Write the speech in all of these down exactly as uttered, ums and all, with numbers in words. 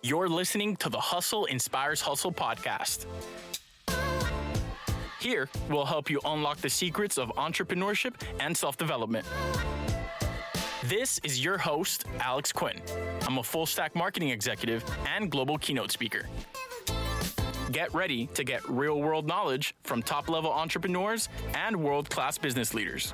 You're listening to the Hustle Inspires Hustle podcast. Here, we'll help you unlock the secrets of entrepreneurship and self-development. This is your host, Alex Quinn. I'm a full-stack marketing executive and global keynote speaker. Get ready to get real-world knowledge from top-level entrepreneurs and world-class business leaders.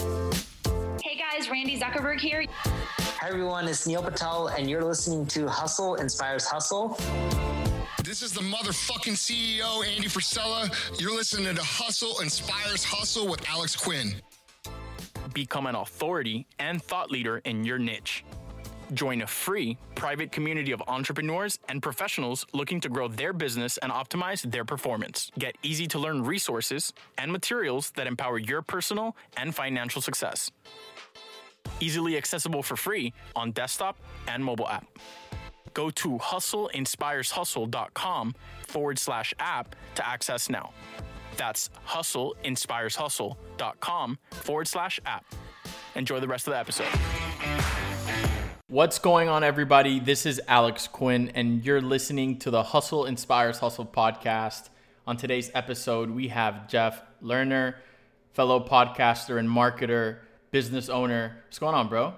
Hey guys, Randy Zuckerberg here. Hi everyone, it's Neil Patel, and you're listening to Hustle Inspires Hustle. This is the motherfucking C E O, Andy Frisella. You're listening to Hustle Inspires Hustle with Alex Quinn. Become an authority and thought leader in your niche. Join a free private community of entrepreneurs and professionals looking to grow their business and optimize their performance. Get easy to learn resources and materials that empower your personal and financial success. Easily accessible for free on desktop and mobile app. Go to hustleinspireshustle.com forward slash app to access now. That's hustleinspireshustle.com forward slash app. Enjoy the rest of the episode. What's going on, everybody? This is Alex Quinn, and you're listening to the Hustle Inspires Hustle podcast. On today's episode, we have Jeff Lerner, fellow podcaster and marketer, business owner. What's going on, bro?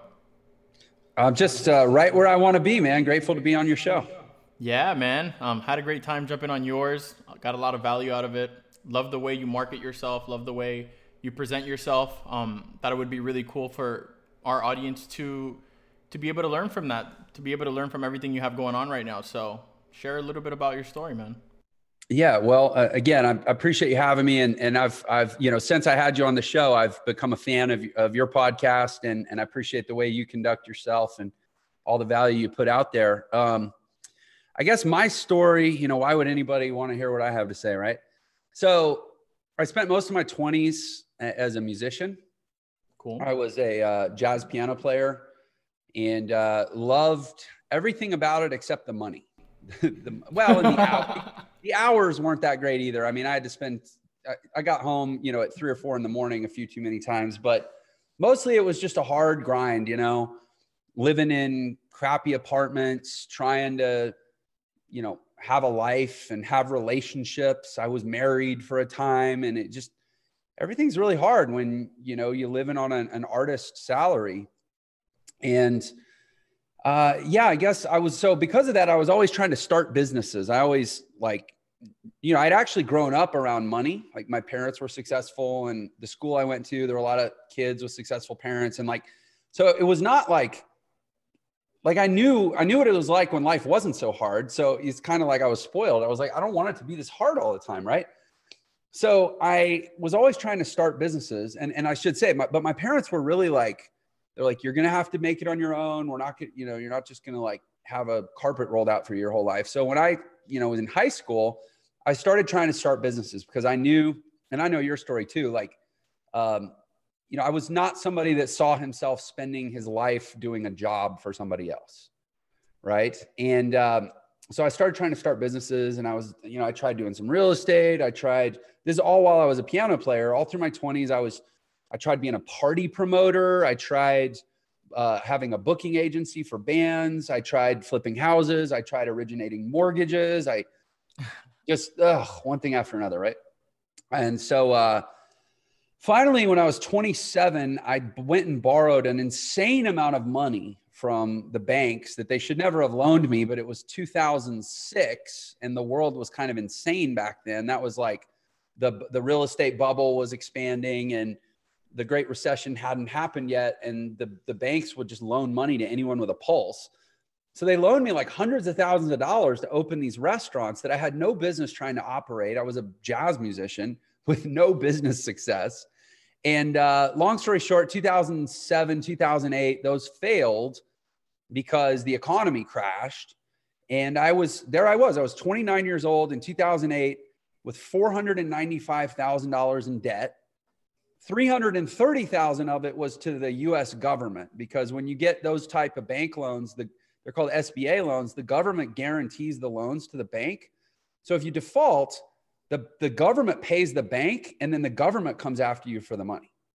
I'm just uh, right where I want to be, man. Grateful to be on your show. Yeah, man. Um, had a great time jumping on yours. Got a lot of value out of it. Love the way you market yourself. Love the way you present yourself. Um, thought it would be really cool for our audience to to be able to learn from that, to be able to learn from everything you have going on right now. So share a little bit about your story, man. Yeah, well, uh, again, I, I appreciate you having me, and and I've I've you know since I had you on the show, I've become a fan of of your podcast, and and I appreciate the way you conduct yourself and all the value you put out there. Um, I guess my story, you know, why would anybody want to hear what I have to say, right? So I spent most of my twenties as a musician. Cool. I was a uh, jazz piano player, and uh, loved everything about it except the money. the, well, and the hour, the hours weren't that great either. I mean, I had to spend, I, I got home, you know, at three or four in the morning a few too many times, but mostly it was just a hard grind, you know, living in crappy apartments, trying to, you know, have a life and have relationships. I was married for a time, and it just, everything's really hard when, you know, you're living on an, an artist salary. And Uh, yeah, I guess I was, so because of that, I was always trying to start businesses. I always like, you know, I'd actually grown up around money. Like my parents were successful, and the school I went to, there were a lot of kids with successful parents. And like, so it was not like, like I knew, I knew what it was like when life wasn't so hard. So it's kind of like I was spoiled. I was like, I don't want it to be this hard all the time. Right. So I was always trying to start businesses, and, and I should say, my, but my parents were really like, they're like, you're going to have to make it on your own. We're not going to, you know, you're not just going to like have a carpet rolled out for your whole life. So when I, you know, was in high school, I started trying to start businesses because I knew, and I know your story too, like, um, you know, I was not somebody that saw himself spending his life doing a job for somebody else. Right. And, um, so I started trying to start businesses, and I was, you know, I tried doing some real estate. I tried, this is all while I was a piano player. All through my twenties, I was, I tried being a party promoter. I tried uh, having a booking agency for bands. I tried flipping houses. I tried originating mortgages. I just, ugh, one thing after another, right? And so uh, finally, when I was twenty-seven, I went and borrowed an insane amount of money from the banks that they should never have loaned me, but it was two thousand six, and the world was kind of insane back then. That was like the, the real estate bubble was expanding, and the Great Recession hadn't happened yet, and the, the banks would just loan money to anyone with a pulse. So they loaned me like hundreds of thousands of dollars to open these restaurants that I had no business trying to operate. I was a jazz musician with no business success. And uh, long story short, two thousand seven, two thousand eight, those failed because the economy crashed. And I was, there I was, I was twenty-nine years old in two thousand eight with four hundred ninety-five thousand dollars in debt. three hundred thirty thousand of it was to the U S government, because when you get those type of bank loans, the, they're called S B A loans, the government guarantees the loans to the bank. So if you default, the, the government pays the bank, and then the government comes after you for the money.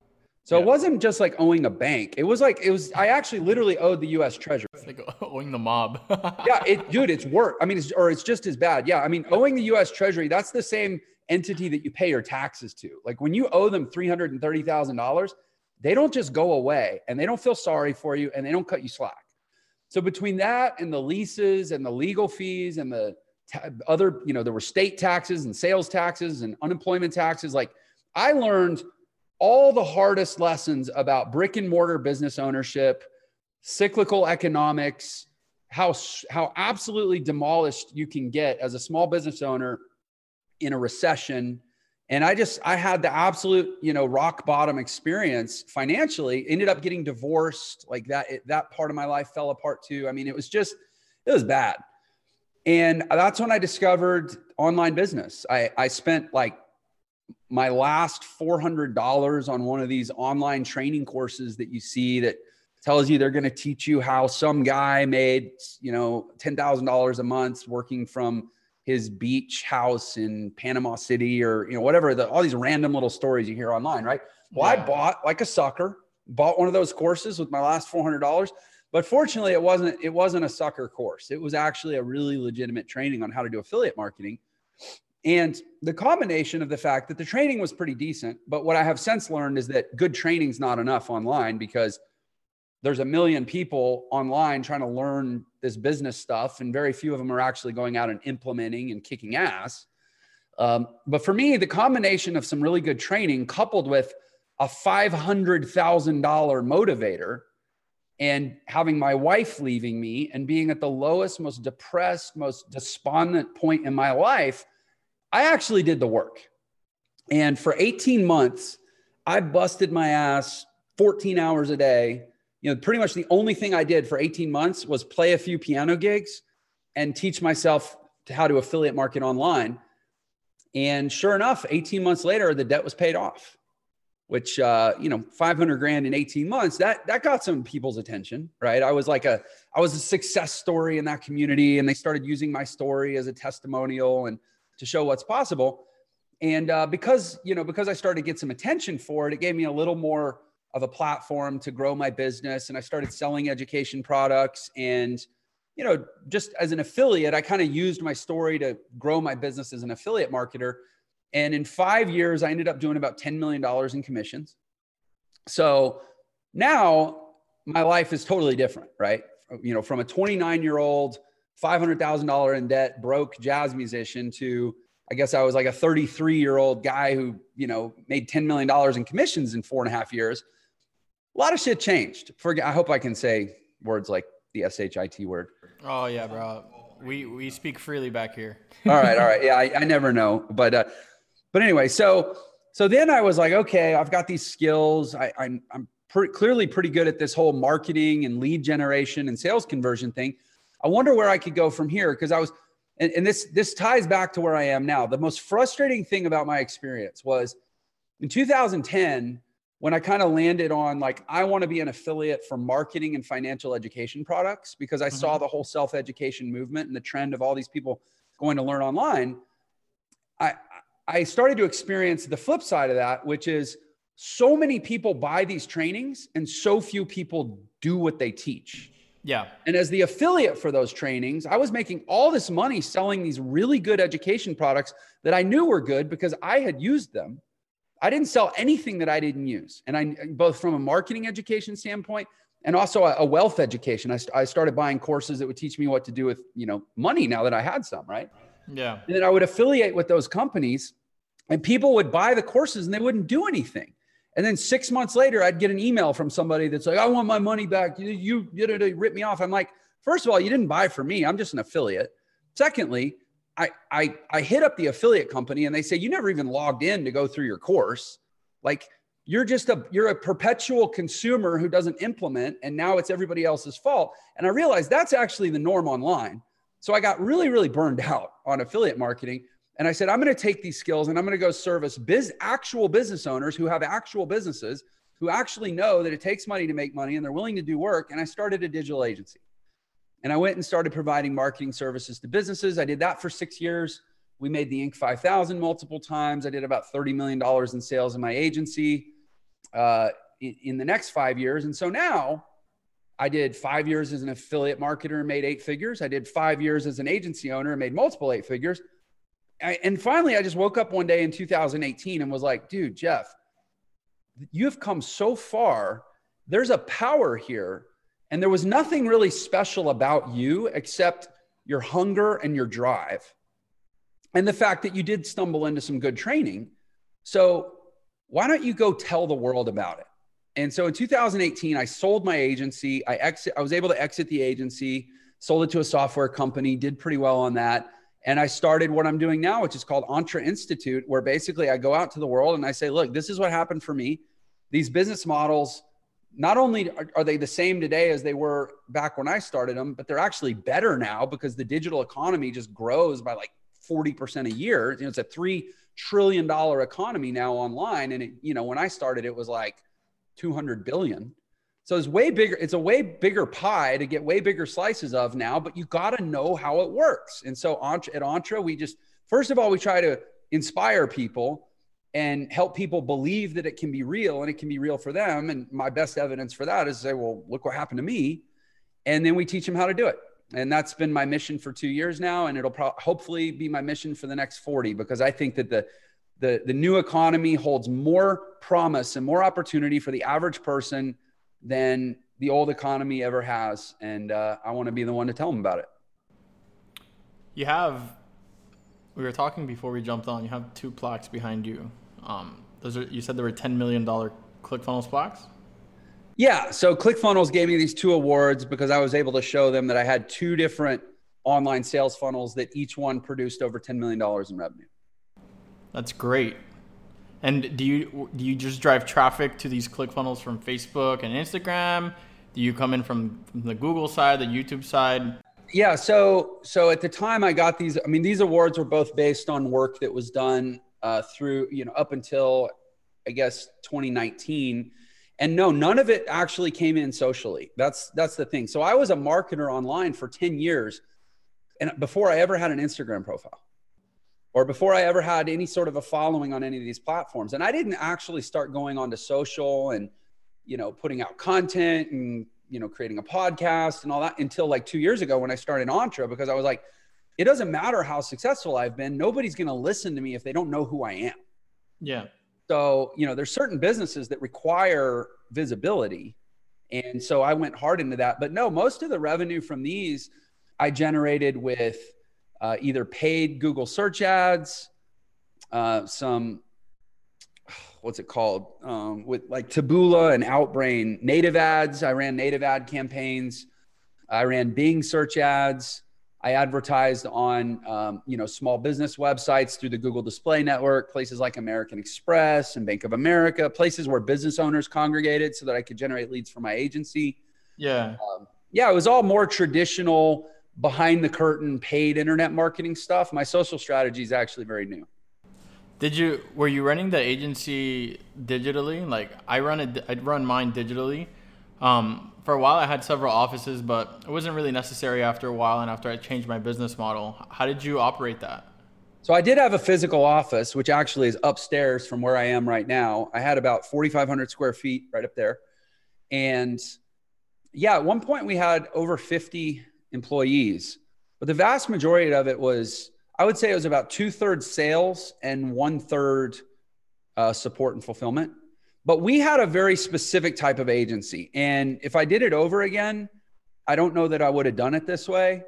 So Yeah. it wasn't just like owing a bank. It was like, it was, I actually literally owed the U S Treasury. It's like owing the mob. Yeah, it, dude, it's work. I mean, it's, or it's just as bad. Yeah. I mean, owing the U S Treasury, that's the same entity that you pay your taxes to. Like when you owe them three hundred thirty thousand dollars, they don't just go away and they don't feel sorry for you and they don't cut you slack. So between that and the leases and the legal fees and the ta- other, you know, there were state taxes and sales taxes and unemployment taxes. Like I learned all the hardest lessons about brick and mortar business ownership, cyclical economics, how, how absolutely demolished you can get as a small business owner in a recession. And I just, I had the absolute, you know, rock bottom experience financially, ended up getting divorced. Like that, it, that part of my life fell apart too. I mean, it was just, it was bad. And that's when I discovered online business. I, I spent like my last four hundred dollars on one of these online training courses that you see that tells you they're going to teach you how some guy made, you know, ten thousand dollars a month working from his beach house in Panama City or, you know, whatever, the, all these random little stories you hear online, right? Well, yeah. I bought like a sucker, bought one of those courses with my last four hundred dollars, but fortunately it wasn't, it wasn't a sucker course. It was actually a really legitimate training on how to do affiliate marketing. And the combination of the fact that the training was pretty decent, but what I have since learned is that good training is not enough online because there's a million people online trying to learn this business stuff, and very few of them are actually going out and implementing and kicking ass. Um, but for me, the combination of some really good training coupled with a five hundred thousand dollars motivator and having my wife leaving me and being at the lowest, most depressed, most despondent point in my life, I actually did the work. And for eighteen months, I busted my ass fourteen hours a day. You know, pretty much the only thing I did for eighteen months was play a few piano gigs and teach myself to how to affiliate market online. And sure enough, eighteen months later, the debt was paid off, which, uh, you know, five hundred grand in eighteen months, that, that got some people's attention, right? I was like a, I was a success story in that community, and they started using my story as a testimonial and to show what's possible. And uh, because, you know, because I started to get some attention for it, it gave me a little more of a platform to grow my business. And I started selling education products. And, you know, just as an affiliate, I kind of used my story to grow my business as an affiliate marketer. And in five years, I ended up doing about ten million dollars in commissions. So now my life is totally different, right? You know, from a twenty-nine year old, five hundred thousand dollars in debt, broke jazz musician to, I guess I was like a thirty-three year old guy who, you know, made ten million dollars in commissions in four and a half years. A lot of shit changed. For, I hope I can say words like the S H I T word. Oh yeah, bro. We, we speak freely back here. All right. All right. Yeah. I, I never know. But, uh, but anyway, so, so then I was like, okay, I've got these skills. I, I'm, I'm pretty, clearly pretty good at this whole marketing and lead generation and sales conversion thing. I wonder where I could go from here. Cause I was, and, and this, this ties back to where I am now. The most frustrating thing about my experience was in two thousand ten, when I kind of landed on like, I want to be an affiliate for marketing and financial education products, because I mm-hmm. saw the whole self-education movement and the trend of all these people going to learn online. I, I started to experience the flip side of that, which is so many people buy these trainings and so few people do what they teach. Yeah. And as the affiliate for those trainings, I was making all this money selling these really good education products that I knew were good because I had used them. I didn't sell anything that I didn't use. And I, both from a marketing education standpoint and also a, a wealth education, I, I started buying courses that would teach me what to do with, you know, money now that I had some, right? Yeah. And then I would affiliate with those companies and people would buy the courses and they wouldn't do anything. And then six months later, I'd get an email from somebody that's like, I want my money back. You, you, you, you rip me off. I'm like, first of all, you didn't buy for me. I'm just an affiliate. Secondly, I, I, I hit up the affiliate company and they say, you never even logged in to go through your course. Like you're just a, you're a perpetual consumer who doesn't implement. And now it's everybody else's fault. And I realized that's actually the norm online. So I got really, really burned out on affiliate marketing. And I said, I'm going to take these skills and I'm going to go service biz, actual business owners who have actual businesses who actually know that it takes money to make money and they're willing to do work. And I started a digital agency. And I went and started providing marketing services to businesses. I did that for six years. We made the Inc five thousand multiple times. I did about thirty million dollars in sales in my agency. Uh, in, in the next five years. And so now I did five years as an affiliate marketer and made eight figures. I did five years as an agency owner and made multiple eight figures. I, and finally, I just woke up one day in two thousand eighteen and was like, dude, Jeff, you have come so far. There's a power here. And there was nothing really special about you except your hunger and your drive. And the fact that you did stumble into some good training. So why don't you go tell the world about it? And so in two thousand eighteen, I sold my agency. I exit, I was able to exit the agency, sold it to a software company, did pretty well on that. And I started what I'm doing now, which is called Entre Institute, where basically I go out to the world and I say, look, this is what happened for me. These business models, not only are, are they the same today as they were back when I started them, but they're actually better now because the digital economy just grows by like forty percent a year. You know, it's a three trillion dollars economy now online. And it, you know, when I started, it was like two hundred billion. So it's way bigger. It's a way bigger pie to get way bigger slices of now, but you got to know how it works. And so at Entre, we just, first of all, we try to inspire people and help people believe that it can be real and it can be real for them. And my best evidence for that is to say, well, look what happened to me. And then we teach them how to do it. And that's been my mission for two years now. And it'll pro- hopefully be my mission for the next forty, because I think that the, the, the new economy holds more promise and more opportunity for the average person than the old economy ever has. And uh, I want to be the one to tell them about it. You have, we were talking before we jumped on, you have two plaques behind you. Um, those are, you said there were ten million dollars ClickFunnels plaques? Yeah. So ClickFunnels gave me these two awards because I was able to show them that I had two different online sales funnels that each one produced over ten million dollars in revenue. That's great. And do you do you just drive traffic to these ClickFunnels from Facebook and Instagram? Do you come in from, from the Google side, the YouTube side? Yeah. So so at the time I got these, I mean, these awards were both based on work that was done uh, through, you know, up until, I guess, twenty nineteen. And no, none of it actually came in socially. That's that's the thing. So I was a marketer online for ten years, and before I ever had an Instagram profile, or before I ever had any sort of a following on any of these platforms. And I didn't actually start going onto social and, you know, putting out content and, you know, creating a podcast and all that until like two years ago when I started Entre, because I was like, it doesn't matter how successful I've been. Nobody's going to listen to me if they don't know who I am. Yeah. So, you know, there's certain businesses that require visibility. And so I went hard into that. But no, most of the revenue from these I generated with Uh, either paid Google search ads, uh, some, what's it called? Um, with like Taboola and Outbrain native ads. I ran native ad campaigns. I ran Bing search ads. I advertised on, um, you know, small business websites through the Google Display Network, places like American Express and Bank of America, places where business owners congregated so that I could generate leads for my agency. Yeah. Um, yeah, it was all more traditional, behind the curtain, paid internet marketing stuff. My social strategy is actually very new. Did you, were you running the agency digitally? Like I run it, I'd run mine digitally. Um, for a while I had several offices, but it wasn't really necessary after a while. And after I changed my business model, how did you operate that? So I did have a physical office, which actually is upstairs from where I am right now. I had about forty-five hundred square feet right up there. And yeah, at one point we had over fifty employees, but the vast majority of it was, I would say it was about two thirds sales and one third uh, support and fulfillment. But we had a very specific type of agency. And if I did it over again, I don't know that I would have done it this way.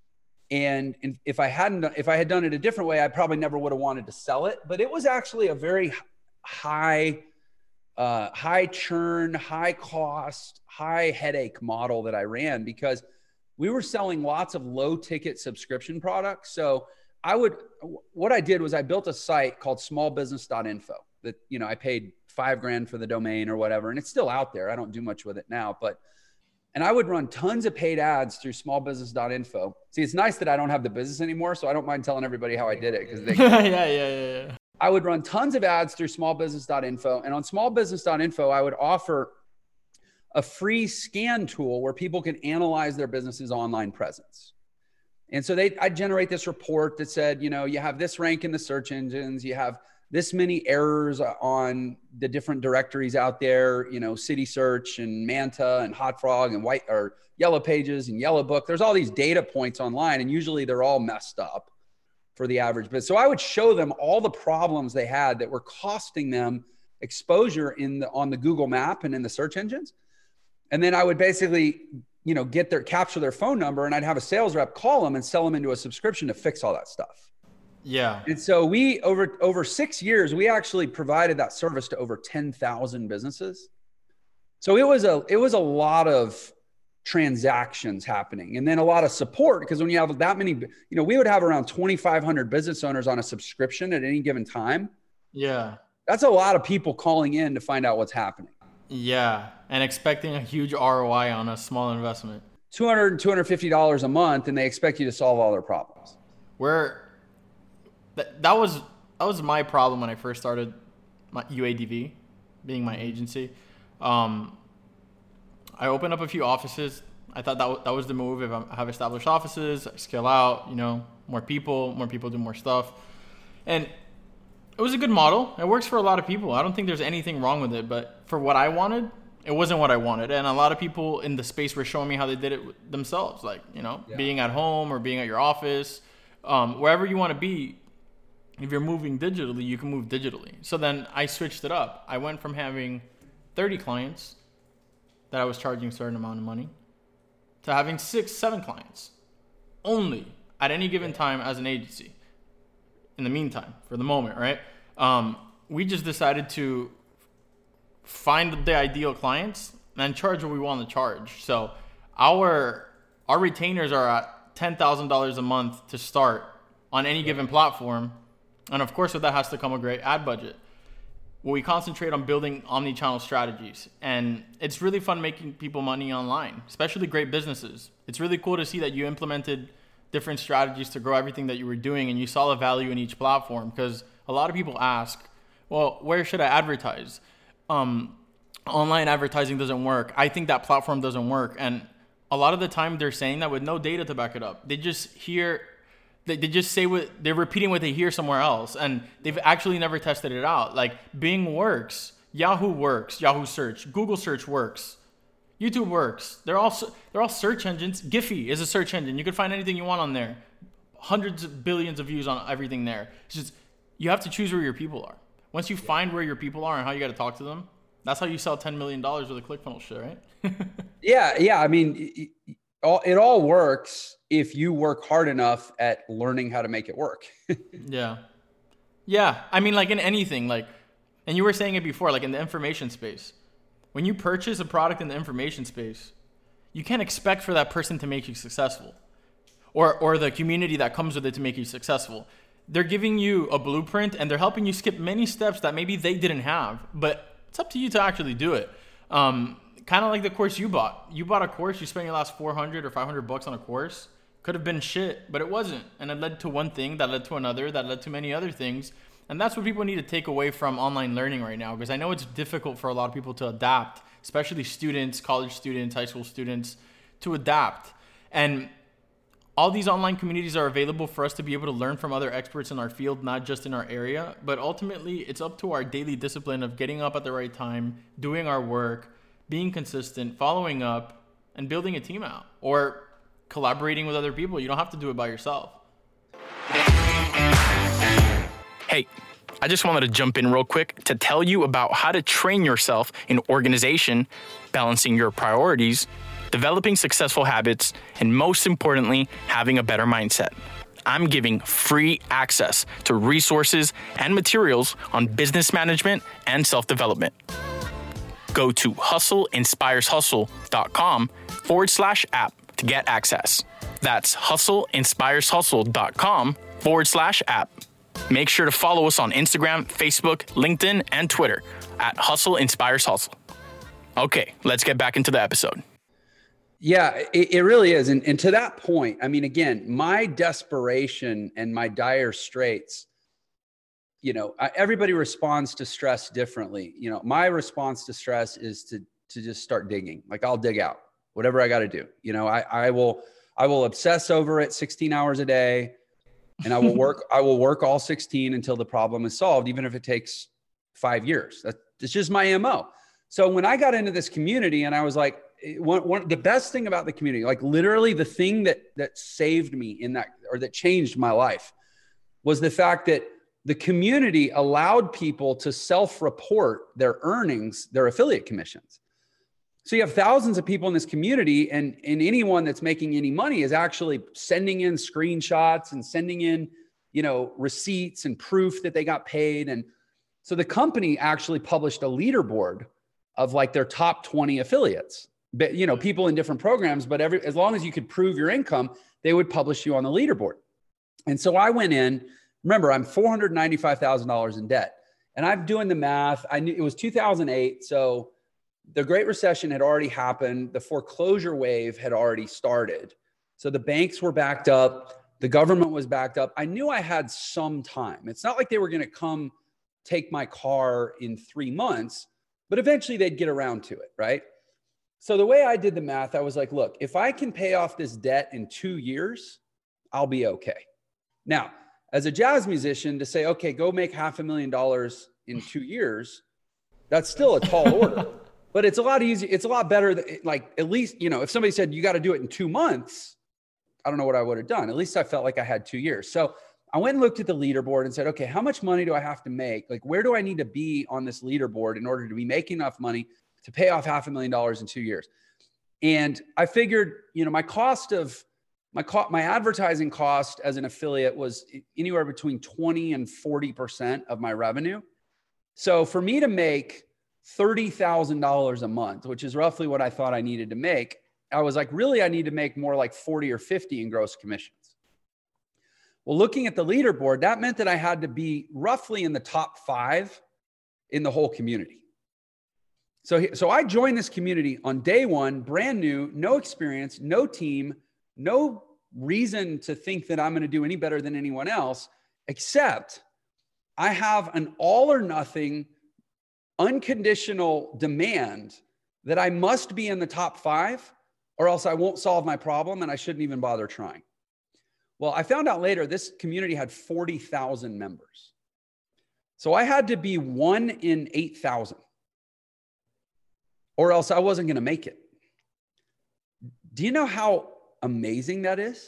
And if I hadn't, if I had done it a different way, I probably never would have wanted to sell it. But it was actually a very high, uh, high churn, high cost, high headache model that I ran, because we were selling lots of low ticket subscription products. So I would, what I did was I built a site called small business dot info that, you know, I paid five grand for the domain or whatever. And it's still out there. I don't do much with it now, but, and I would run tons of paid ads through small business dot info. See, it's nice that I don't have the business anymore, so I don't mind telling everybody how I did it. Cause they, yeah, yeah, yeah, yeah. I would run tons of ads through small business dot info. And on small business dot info, I would offer a free scan tool where people can analyze their business's online presence. And so they, I'd generate this report that said, you know, you have this rank in the search engines, you have this many errors on the different directories out there, you know, City Search and Manta and Hot Frog and White or Yellow Pages and Yellow Book. There's all these data points online, and usually they're all messed up for the average business. So I would show them all the problems they had that were costing them exposure in the, on the Google map and in the search engines. And then I would basically, you know, get their, capture their phone number, and I'd have a sales rep call them and sell them into a subscription to fix all that stuff. Yeah. And so we, over, over six years, we actually provided that service to over ten thousand businesses. So it was a, it was a lot of transactions happening, and then a lot of support, because when you have that many, you know, we would have around twenty-five hundred business owners on a subscription at any given time. Yeah. That's a lot of people calling in to find out what's happening. Yeah. And expecting a huge R O I on a small investment. two hundred, two hundred fifty dollars a month, and they expect you to solve all their problems. Where that, that was, that was my problem when I first started my U A D V, being my agency. Um, I opened up a few offices. I thought that, w- that was the move. If I have established offices, I scale out, you know, more people, more people do more stuff. And it was a good model. It works for a lot of people. I don't think there's anything wrong with it, but for what I wanted, it wasn't what I wanted. And a lot of people in the space were showing me how they did it themselves. Like, you know, yeah. being at home or being at your office, um, wherever you want to be. If you're moving digitally, you can move digitally. So then I switched it up. I went from having thirty clients that I was charging a certain amount of money to having six, seven clients only at any given time as an agency. In the meantime, for the moment, right? Um, we just decided to find the ideal clients and charge what we want to charge. So our our retainers are at ten thousand dollars a month to start on any given platform. And of course, with that has to come a great ad budget. Well, we concentrate on building omni-channel strategies, and it's really fun making people money online, especially great businesses. It's really cool to see that you implemented different strategies to grow everything that you were doing, and you saw the value in each platform, because a lot of people ask, well, where should I advertise? Um, online advertising doesn't work. I think that platform doesn't work. And a lot of the time they're saying that with no data to back it up. They just hear, they, they just say what, they're repeating what they hear somewhere else, and they've actually never tested it out. Like Bing works, Yahoo works, Yahoo search, Google search works, YouTube works. They're all, they're all search engines. Giphy is a search engine. You can find anything you want on there. Hundreds of billions of views on everything there. It's just, you have to choose where your people are. Once you find where your people are and how you got to talk to them, that's how you sell ten million dollars with a ClickFunnels shit, right? yeah. Yeah. I mean, it, it, all, it all works if you work hard enough at learning how to make it work. yeah. Yeah. I mean, like in anything, like, and you were saying it before, like in the information space, when you purchase a product in the information space, you can't expect for that person to make you successful, or, or the community that comes with it to make you successful. They're giving you a blueprint, and they're helping you skip many steps that maybe they didn't have, but it's up to you to actually do it. Um, kind of like the course you bought. You bought a course, you spent your last four hundred or five hundred bucks on a course. Could have been shit, but it wasn't. And it led to one thing, that led to another, that led to many other things. And that's what people need to take away from online learning right now, because I know it's difficult for a lot of people to adapt, especially students, college students, high school students, to adapt. And all these online communities are available for us to be able to learn from other experts in our field, not just in our area. But ultimately, it's up to our daily discipline of getting up at the right time, doing our work, being consistent, following up, and building a team out, or collaborating with other people. You don't have to do it by yourself. Hey, I just wanted to jump in real quick to tell you about how to train yourself in organization, balancing your priorities, developing successful habits, and most importantly, having a better mindset. I'm giving free access to resources and materials on business management and self-development. Go to hustleinspireshustle.com forward slash app to get access. That's hustleinspireshustle.com forward slash app. Make sure to follow us on Instagram, Facebook, LinkedIn, and Twitter at Hustle Inspires Hustle. Okay, let's get back into the episode. Yeah, it, it really is. And, and to that point, I mean, again, my desperation and my dire straits, you know, I, everybody responds to stress differently. You know, my response to stress is to, to just start digging. Like I'll dig out whatever I got to do. You know, I, I will, I will obsess over it sixteen hours a day. and I will work, I will work all sixteen until the problem is solved, even if it takes five years. That's it's just my M O. So when I got into this community and I was like, one, one, the best thing about the community, like literally the thing that, that saved me in that, or that changed my life, was the fact that the community allowed people to self-report their earnings, their affiliate commissions. So you have thousands of people in this community, and, and anyone that's making any money is actually sending in screenshots and sending in, you know, receipts and proof that they got paid. And so the company actually published a leaderboard of like their top twenty affiliates, but you know, people in different programs, but every, as long as you could prove your income, they would publish you on the leaderboard. And so I went in, remember, I'm four hundred ninety-five thousand dollars in debt, and I'm doing the math. I knew it was two thousand eight. So the Great Recession had already happened. The foreclosure wave had already started. So the banks were backed up. The government was backed up. I knew I had some time. It's not like they were going to come take my car in three months, but eventually they'd get around to it, right? So the way I did the math, I was like, look, if I can pay off this debt in two years, I'll be okay. Now, as a jazz musician, to say, okay, go make half a million dollars in two years, that's still a tall order, but it's a lot easier. It's a lot better. Than, like, at least, you know, if somebody said you got to do it in two months, I don't know what I would have done. At least I felt like I had two years. So I went and looked at the leaderboard and said, okay, how much money do I have to make? Like, where do I need to be on this leaderboard in order to be making enough money to pay off half a million dollars in two years? And I figured, you know, my cost of my co- my advertising cost as an affiliate was anywhere between twenty and forty percent of my revenue. So for me to make thirty thousand dollars a month, which is roughly what I thought I needed to make, I was like, really, I need to make more like forty or fifty in gross commissions. Well, looking at the leaderboard, that meant that I had to be roughly in the top five in the whole community. So, so I joined this community on day one, brand new, no experience, no team, no reason to think that I'm going to do any better than anyone else, except I have an all or nothing unconditional demand that I must be in the top five or else I won't solve my problem and I shouldn't even bother trying. Well, I found out later this community had forty thousand members. So I had to be one in eight thousand or else I wasn't going to make it. Do you know how amazing that is?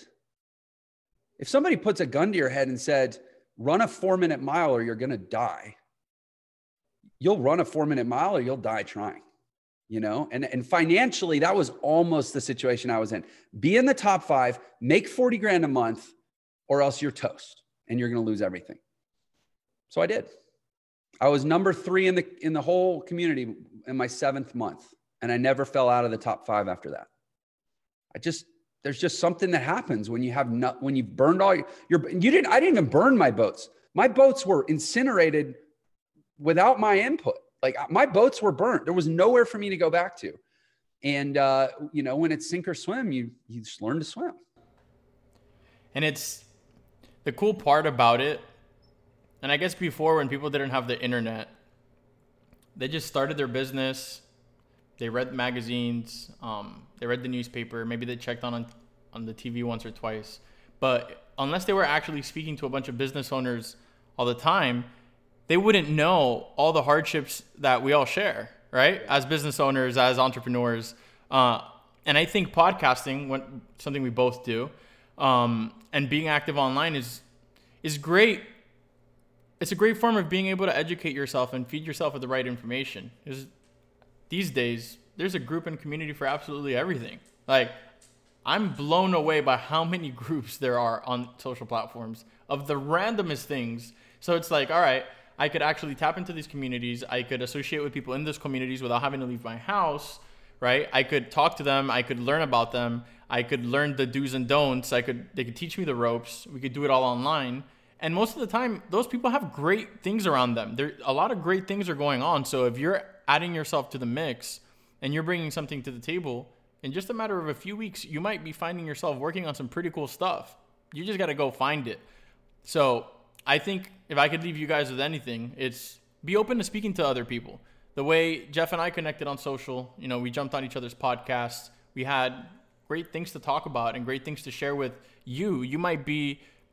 If somebody puts a gun to your head and said, run a four minute mile or you're going to die, you'll run a four minute mile or you'll die trying, you know? And, and financially, that was almost the situation I was in. Be in the top five, make forty grand a month, or else you're toast and you're going to lose everything. So I did. I was number three in the, in the whole community in my seventh month. And I never fell out of the top five after that. I just, there's just something that happens when you have not, when you've burned all your, your, you didn't, I didn't even burn my boats. My boats were incinerated without my input. Like my boats were burnt. There was nowhere for me to go back to. And, uh, you know, when it's sink or swim, you, you just learn to swim. And it's the cool part about it. And I guess before, when people didn't have the internet, they just started their business. They read magazines. Um, they read the newspaper. Maybe they checked on, on the T V once or twice. But unless they were actually speaking to a bunch of business owners all the time, they wouldn't know all the hardships that we all share, right? As business owners, as entrepreneurs. Uh, and I think podcasting, what, something we both do, um, and being active online is is great. It's a great form of being able to educate yourself and feed yourself with the right information. Because these days, there's a group and community for absolutely everything. Like, I'm blown away by how many groups there are on social platforms of the randomest things. So it's like, all right, I could actually tap into these communities. I could associate with people in those communities without having to leave my house, right? I could talk to them. I could learn about them. I could learn the do's and don'ts. I could, they could teach me the ropes. We could do it all online. And most of the time, those people have great things around them. There, a lot of great things are going on. So if you're adding yourself to the mix and you're bringing something to the table, in just a matter of a few weeks, you might be finding yourself working on some pretty cool stuff. You just got to go find it. So I think if I could leave you guys with anything, it's be open to speaking to other people. The way Jeff and I connected on social, you know, we jumped on each other's podcasts. We had great things to talk about and great things to share with you. You might be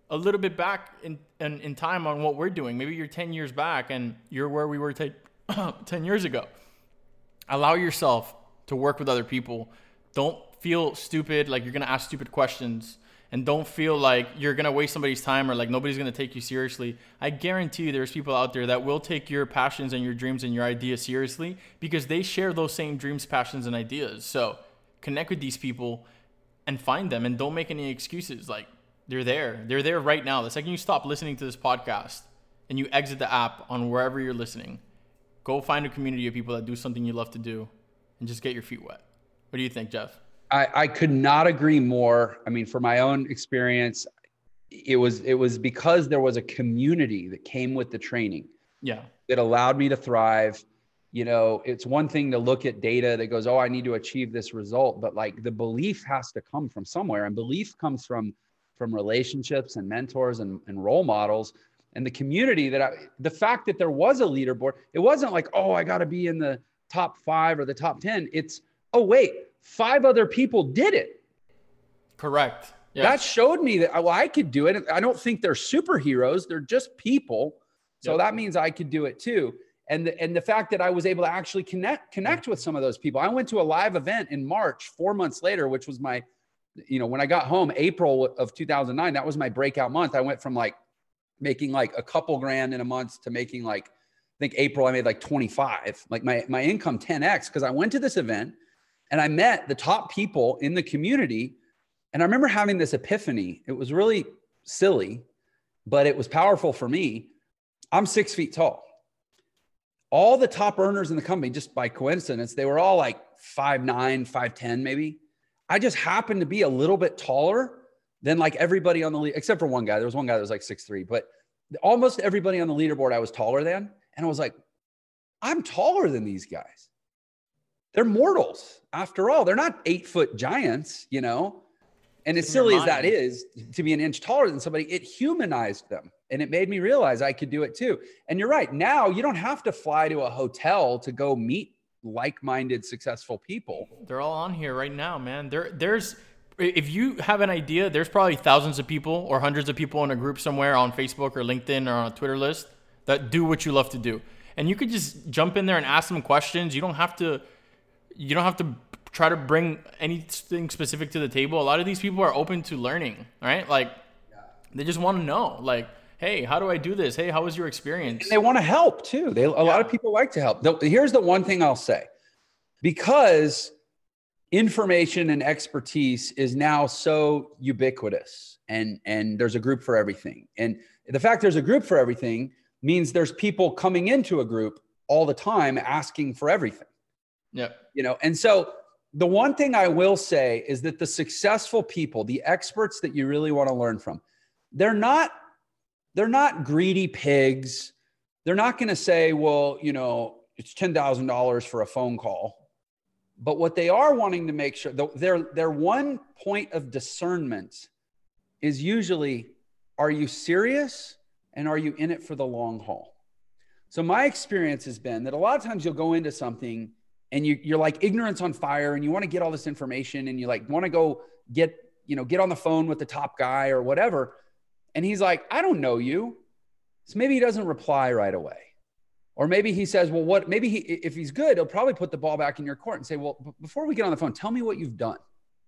a little bit back in, in, in time on what we're doing. Maybe you're ten years back and you're where we were t- ten years ago. Allow yourself to work with other people. Don't feel stupid, like you're going to ask stupid questions. And don't feel like you're going to waste somebody's time or like nobody's going to take you seriously. I guarantee you there's people out there that will take your passions and your dreams and your ideas seriously because they share those same dreams, passions, and ideas. So connect with these people and find them and don't make any excuses. Like they're there. They're there right now. The second you stop listening to this podcast and you exit the app on wherever you're listening, go find a community of people that do something you love to do and just get your feet wet. What do you think, Jeff? I, I could not agree more. I mean, for my own experience, it was it was because there was a community that came with the training. Yeah. That allowed me to thrive. You know, it's one thing to look at data that goes, oh, I need to achieve this result, but like the belief has to come from somewhere, and belief comes from from relationships and mentors and, and role models and the community. That I, the fact that there was a leaderboard, it wasn't like, oh, I got to be in the top five or the top ten. It's, oh, wait, five other people did it. Correct. Yeah. That showed me that well, I could do it. I don't think they're superheroes. They're just people. So yep. That means I could do it too. And the, and the fact that I was able to actually connect, connect with some of those people. I went to a live event in March, four months later, which was my, you know, when I got home, April of two thousand nine, that was my breakout month. I went from like making like a couple grand in a month to making like, I think April, I made like twenty-five, like my, my income ten X. Cause I went to this event and I met the top people in the community. And I remember having this epiphany. It was really silly, but it was powerful for me. I'm six feet tall. All the top earners in the company, just by coincidence, they were all like five nine, five ten maybe. I just happened to be a little bit taller than like everybody on the lead, except for one guy. There was one guy that was like six three, but almost everybody on the leaderboard I was taller than. And I was like, I'm taller than these guys. They're mortals after all. They're not eight foot giants, you know? And as silly as that is, to be an inch taller than somebody, it humanized them. And it made me realize I could do it too. And you're right. Now you don't have to fly to a hotel to go meet like-minded, successful people. They're all on here right now, man. There, there's, if you have an idea, there's probably thousands of people or hundreds of people in a group somewhere on Facebook or LinkedIn or on a Twitter list that do what you love to do. And you could just jump in there and ask them questions. You don't have to, you don't have to try to bring anything specific to the table. A lot of these people are open to learning, right? Like they just want to know, like, hey, how do I do this? Hey, how was your experience? And they want to help too. They, a yeah. lot of people like to help. The, here's the one thing I'll say, because information and expertise is now so ubiquitous, and, and there's a group for everything. And the fact there's a group for everything means there's people coming into a group all the time asking for everything. Yeah. You know, and so the one thing I will say is that the successful people, the experts that you really want to learn from, they're not, they're not greedy pigs. They're not going to say, well, you know, it's ten thousand dollars for a phone call. But what they are wanting to make sure, their, their one point of discernment is usually, are you serious and are you in it for the long haul? So my experience has been that a lot of times you'll go into something and you, you're like ignorance on fire and you want to get all this information and you like want to go get, you know, get on the phone with the top guy or whatever. And he's like, I don't know you. So maybe he doesn't reply right away. Or maybe he says, well, what, maybe he, if he's good, he'll probably put the ball back in your court and say, well, b- before we get on the phone, tell me what you've done.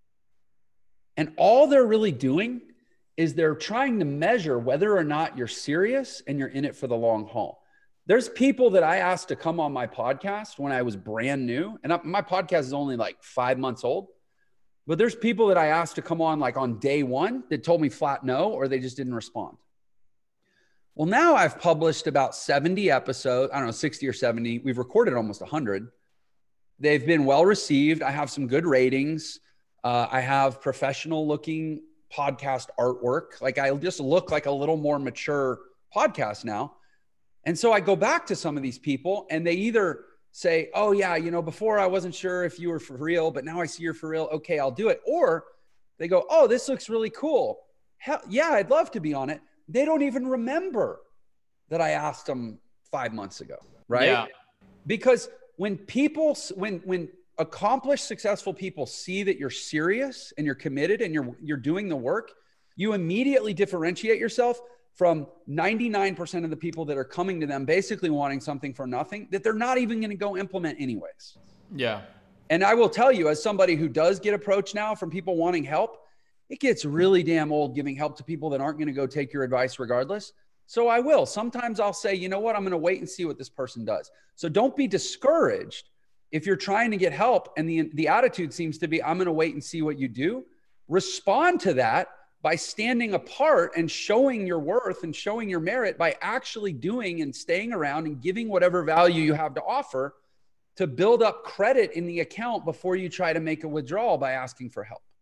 And all they're really doing is they're trying to measure whether or not you're serious and you're in it for the long haul. There's people that I asked to come on my podcast when I was brand new, and my podcast is only like five months old, but there's people that I asked to come on like on day one that told me flat no, or they just didn't respond. Well, now I've published about seventy episodes, I don't know, sixty or seventy. We've recorded almost one hundred. They've been well received. I have some good ratings. Uh, I have professional looking podcast artwork. Like I just look like a little more mature podcast now. And so I go back to some of these people and they either say, oh yeah, you know, before I wasn't sure if you were for real, but now I see you're for real. Okay, I'll do it. Or they go, oh, this looks really cool. Hell yeah, I'd love to be on it. They don't even remember that I asked them five months ago, right? Yeah. Because when people, when, when accomplished, successful people see that you're serious and you're committed and you're, you're doing the work, you immediately differentiate yourself from ninety-nine percent of the people that are coming to them basically wanting something for nothing that they're not even going to go implement anyways. Yeah. And I will tell you, as somebody who does get approached now from people wanting help, it gets really damn old giving help to people that aren't going to go take your advice regardless. So I will. Sometimes I'll say, you know what, I'm going to wait and see what this person does. So don't be discouraged if you're trying to get help and the, the attitude seems to be, I'm going to wait and see what you do. Respond to that by standing apart and showing your worth and showing your merit by actually doing and staying around and giving whatever value you have to offer to build up credit in the account before you try to make a withdrawal by asking for help.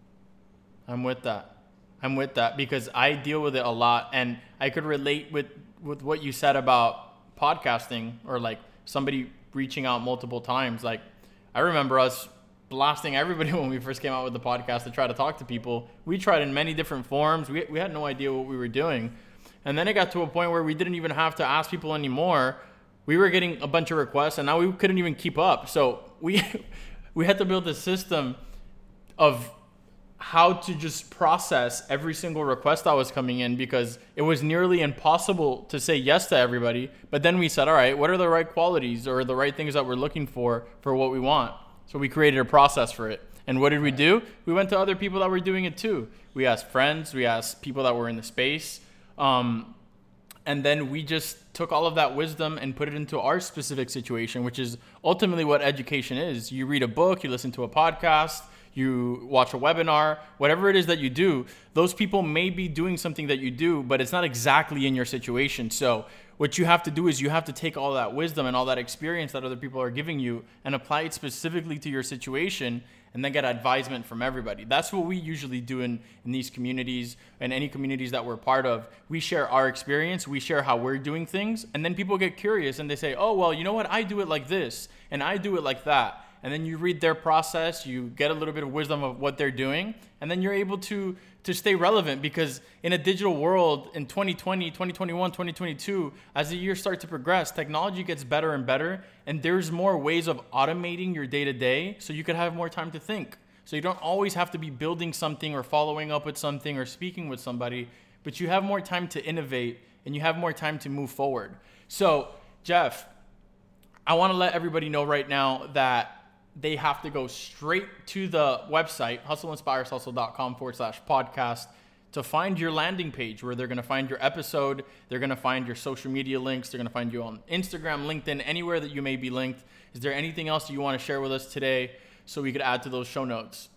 I'm with that. I'm with that because I deal with it a lot, and I could relate with, with what you said about podcasting or like somebody reaching out multiple times. Like I remember us blasting everybody when we first came out with the podcast to try to talk to people. We tried in many different forms. We, we had no idea what we were doing. And then it got to a point where we didn't even have to ask people anymore. We were getting a bunch of requests and now we couldn't even keep up. So we, we had to build a system of how to just process every single request that was coming in because it was nearly impossible to say yes to everybody. But then we said, all right, what are the right qualities or the right things that we're looking for for what we want? So we created a process for it. And what did we do? We went to other people that were doing it too. We asked friends, we asked people that were in the space. Um, and then we just took all of that wisdom and put it into our specific situation, which is ultimately what education is. You read a book, you listen to a podcast, you watch a webinar, whatever it is that you do, those people may be doing something that you do, but it's not exactly in your situation. So what you have to do is you have to take all that wisdom and all that experience that other people are giving you and apply it specifically to your situation and then get advisement from everybody. That's what we usually do in, in these communities and any communities that we're part of. We share our experience, we share how we're doing things, and then people get curious and they say, oh, well, you know what? I do it like this and I do it like that. And then you read their process, you get a little bit of wisdom of what they're doing, and then you're able to to stay relevant because in a digital world in twenty twenty, twenty twenty-one, twenty twenty-two, as the years start to progress, technology gets better and better, and there's more ways of automating your day-to-day so you can have more time to think. So you don't always have to be building something or following up with something or speaking with somebody, but you have more time to innovate and you have more time to move forward. So, Jeff, I want to let everybody know right now that they have to go straight to the website, hustle inspires hustle dot com forward slash podcast to find your landing page where they're going to find your episode. They're going to find your social media links. They're going to find you on Instagram, LinkedIn, anywhere that you may be linked. Is there anything else you want to share with us today so we could add to those show notes?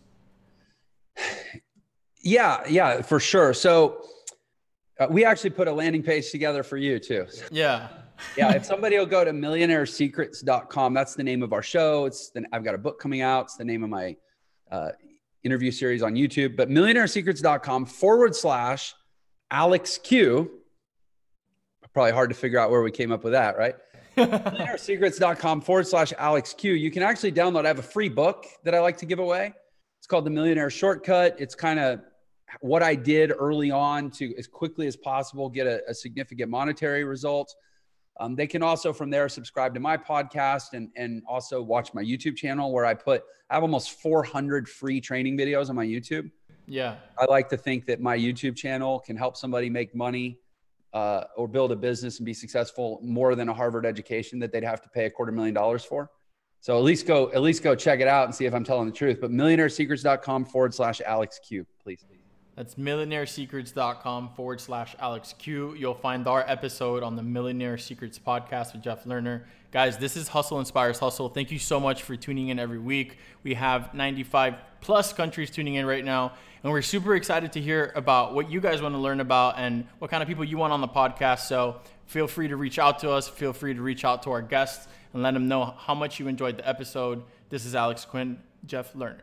Yeah, yeah, for sure. So uh, we actually put a landing page together for you too. Yeah. Yeah, if somebody will go to millionaire secrets dot com, that's the name of our show. It's the, I've got a book coming out. It's the name of my uh, interview series on YouTube. But millionaire secrets dot com forward slash Alex Q. Probably hard to figure out where we came up with that, right? millionaire secrets dot com forward slash Alex Q. You can actually download. I have a free book that I like to give away. It's called The Millionaire Shortcut. It's kind of what I did early on to, as quickly as possible, get a, a significant monetary result. Um, they can also from there subscribe to my podcast and, and also watch my YouTube channel where I put, I have almost four hundred free training videos on my YouTube. Yeah. I like to think that my YouTube channel can help somebody make money uh, or build a business and be successful more than a Harvard education that they'd have to pay a quarter million dollars for. So at least go, at least go check it out and see if I'm telling the truth. But millionaire secrets dot com forward slash Alex Q, please. That's millionaire secrets dot com forward slash Alex Q. You'll find our episode on the Millionaire Secrets podcast with Jeff Lerner. Guys, this is Hustle Inspires Hustle. Thank you so much for tuning in every week. We have ninety-five plus countries tuning in right now, and we're super excited to hear about what you guys want to learn about and what kind of people you want on the podcast. So feel free to reach out to us. Feel free to reach out to our guests and let them know how much you enjoyed the episode. This is Alex Quinn, Jeff Lerner.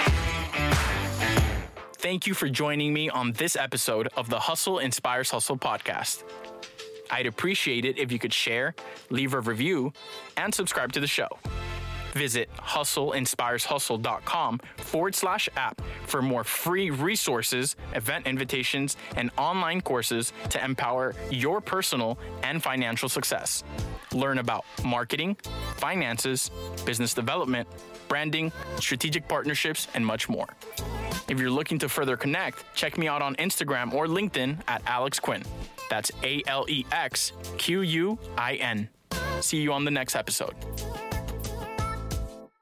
Thank you for joining me on this episode of the Hustle Inspires Hustle podcast. I'd appreciate it if you could share, leave a review, and subscribe to the show. Visit hustle inspires hustle dot com forward slash app for more free resources, event invitations, and online courses to empower your personal and financial success. Learn about marketing, finances, business development, branding, strategic partnerships, and much more. If you're looking to further connect, check me out on Instagram or LinkedIn at Alex Quinn. That's A L E X Q U I N. See you on the next episode.